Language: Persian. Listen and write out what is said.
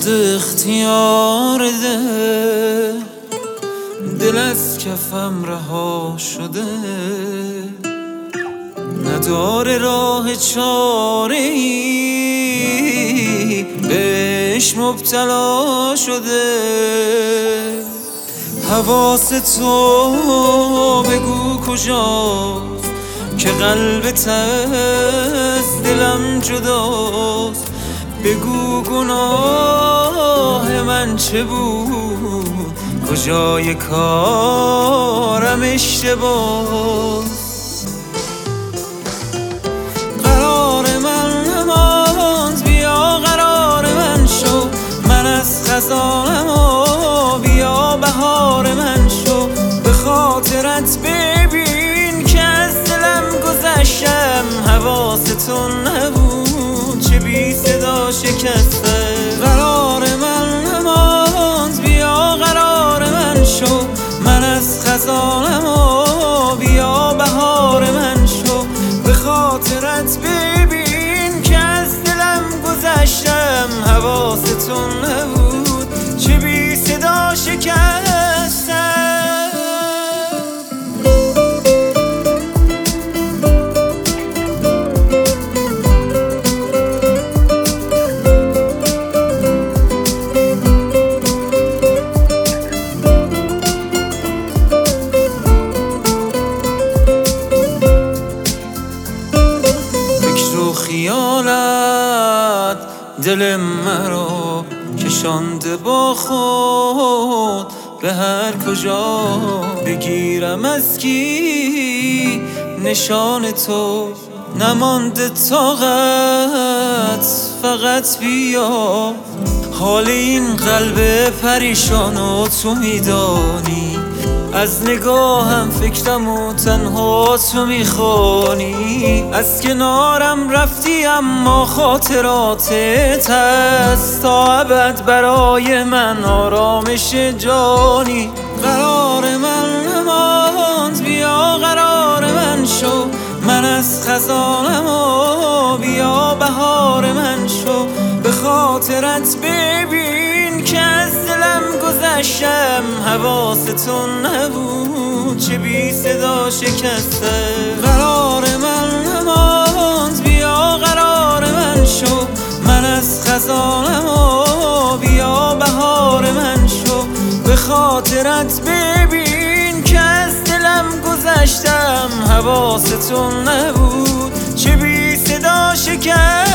شده اختیار دل از کفم رها شده، نداره راه چاره‌ای، بهش مبتلا شده. حواس تو بگو کجاست که قلبت از دلم جداست، بگو گناه من چه بود، کجای کارم اشتباست. قرار من نماند بیا قرار من شو، من از خزانم و بیا بهار من شو، به خاطرت ببین که از دلم گذشتم، حواستون نبود چه بی صدا شکسته. قرار من نماند بیا قرار من شو، من از خزانم و بیا بهار من شو، به خاطرت ببین که از دلم گذشتم، حواستون نبود چه بی صدا شکستم. خیالت دل مرا کشانده با خود به هر کجا، بگیرم از کی نشان تو، نمانده طاقت فقط بیا. حال این قلب پریشانو تو میدانی، از نگاهم فکرم و تنها تو میخوانی. از کنارم رفتی اما خاطراتت هست تا ابد برای من آرامش جانی. قرار من نماند بیا قرار من شو، من از خزانم و بیا بهار من شو، به خاطرت ببین که از دلم گذشتم، حواستون نبود چه بی صدا شکسته. قرار من نماند بیا قرار من شو، من از خزانم و بیا بهار من شو، به خاطرت ببین که از دلم گذشتم، حواستون نبود چه بی صدا شکسته.